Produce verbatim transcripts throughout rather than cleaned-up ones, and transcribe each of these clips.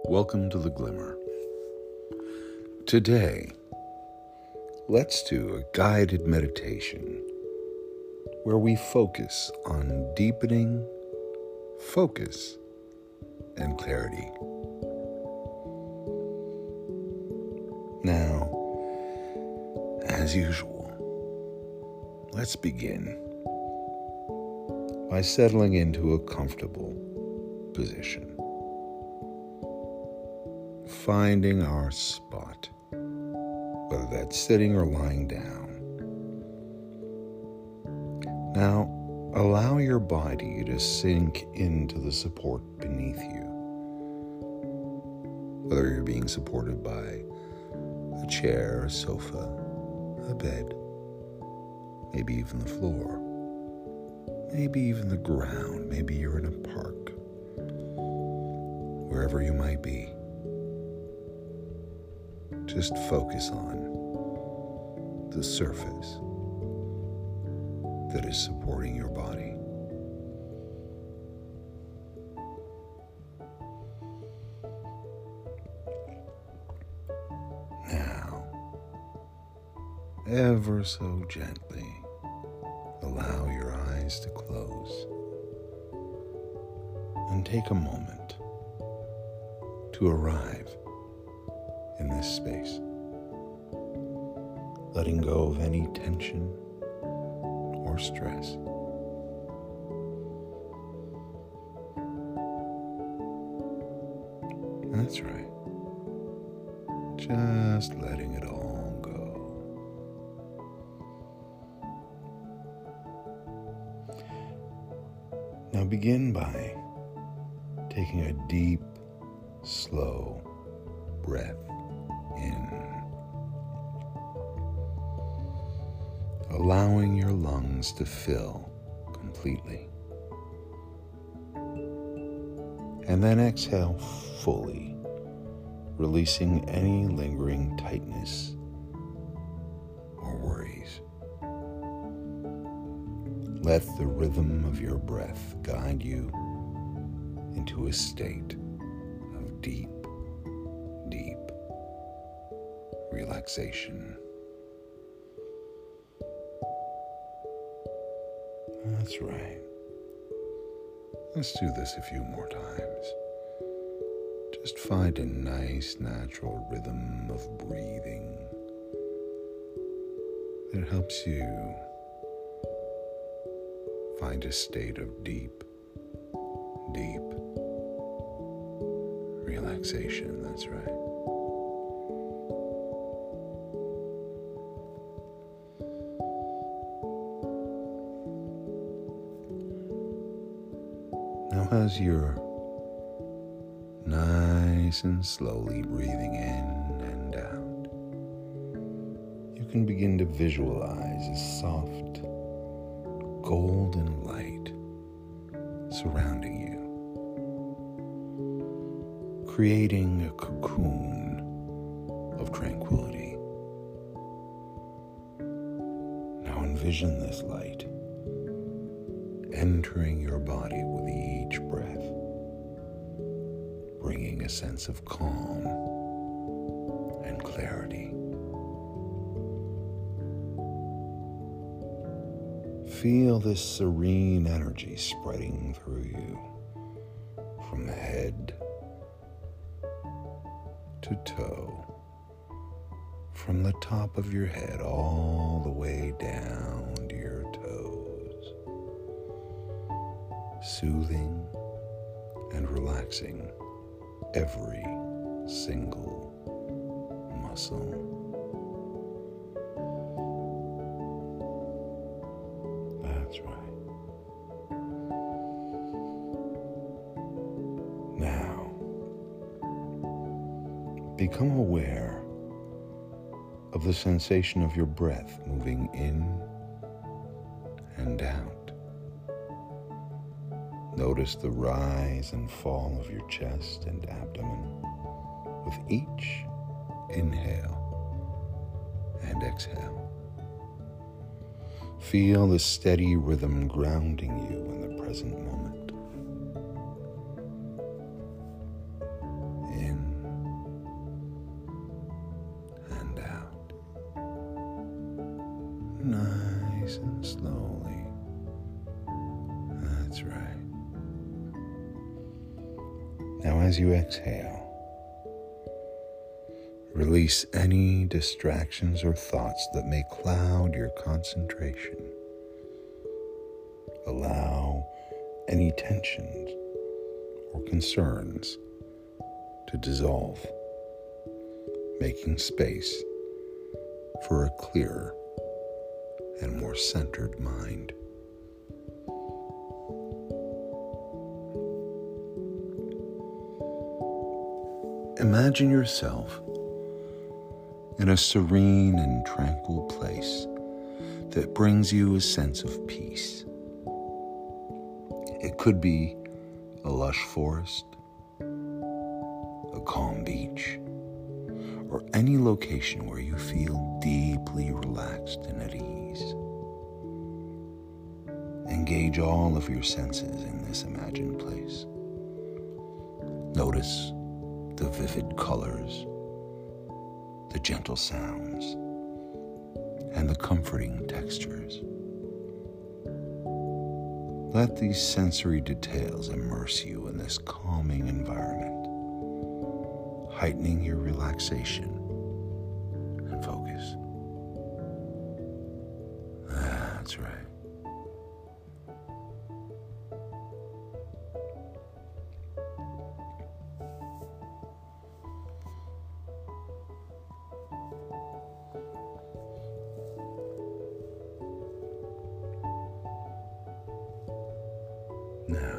Welcome to The Glimmer. Today, let's do a guided meditation where we focus on deepening focus and clarity. Now, as usual, let's begin by settling into a comfortable position. Finding our spot, whether that's sitting or lying down. Now, allow your body to sink into the support beneath you, whether you're being supported by a chair, a sofa, a bed, maybe even the floor, maybe even the ground, maybe you're in a park, wherever you might be. Just focus on the surface that is supporting your body. Now, ever so gently, allow your eyes to close and take a moment to arrive in this space, letting go of any tension or stress. That's right. Just letting it all go. Now begin by taking a deep, slow breath in, allowing your lungs to fill completely, and then exhale fully, releasing any lingering tightness or worries. Let the rhythm of your breath guide you into a state of deep, deep relaxation. That's right. Let's do this a few more times. Just find a nice, natural rhythm of breathing that helps you find a state of deep, deep relaxation. That's right. Now, as you're nice and slowly breathing in and out, you can begin to visualize a soft, golden light surrounding you, creating a cocoon of tranquility. Now envision this light entering your body with each breath, bringing a sense of calm and clarity. Feel this serene energy spreading through you from head to toe, from the top of your head all the way down to your toes, soothing and relaxing every single muscle. That's right. Now, become aware of the sensation of your breath moving in and out. Notice the rise and fall of your chest and abdomen with each inhale and exhale. Feel the steady rhythm grounding you in the present moment. In slowly. That's right. Now, as you exhale, release any distractions or thoughts that may cloud your concentration. Allow any tensions or concerns to dissolve, making space for a clearer and more centered mind. Imagine yourself in a serene and tranquil place that brings you a sense of peace. It could be a lush forest, a calm beach, or any location where you feel deeply relaxed and at ease. Engage all of your senses in this imagined place. Notice the vivid colors, the gentle sounds, and the comforting textures. Let these sensory details immerse you in this calming environment, heightening your relaxation and focus. That's right. Now,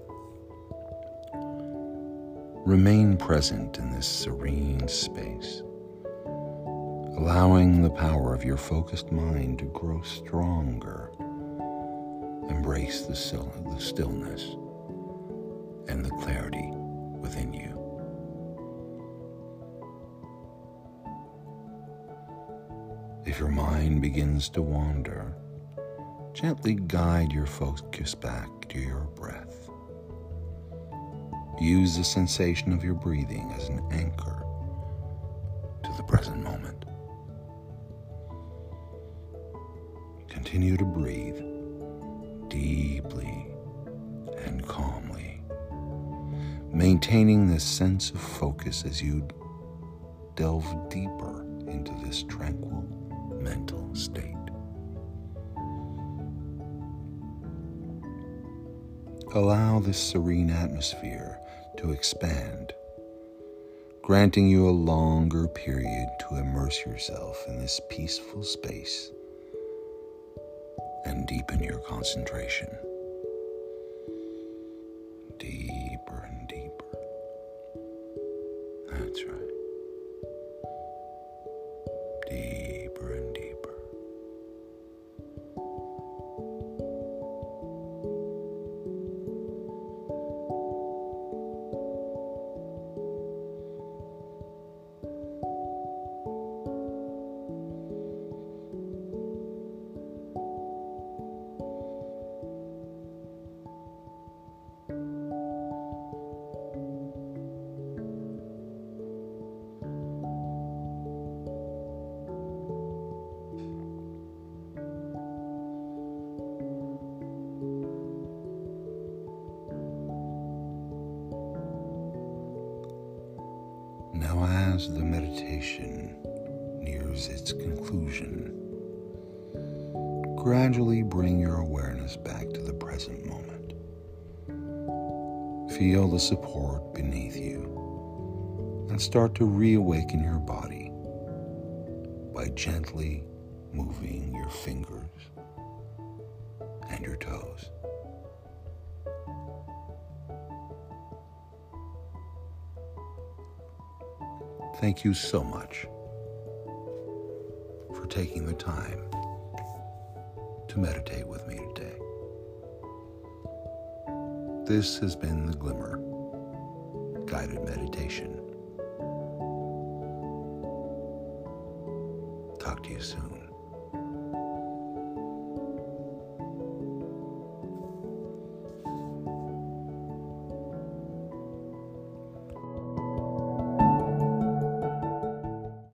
remain present in this serene space, allowing the power of your focused mind to grow stronger. Embrace the, still, the stillness and the clarity within you. If your mind begins to wander, gently guide your focus back to your breath. Use the sensation of your breathing as an anchor to the present moment. Continue to breathe deeply and calmly, maintaining this sense of focus as you delve deeper into this tranquil mental state. Allow this serene atmosphere to expand, granting you a longer period to immerse yourself in this peaceful space and deepen your concentration. Deeper and deeper. That's right. Deeper and deeper. Now, as the meditation nears its conclusion, gradually bring your awareness back to the present moment. Feel the support beneath you and start to reawaken your body by gently moving your fingers and your toes. Thank you so much for taking the time to meditate with me today. This has been the Glimmer Guided Meditation. Talk to you soon.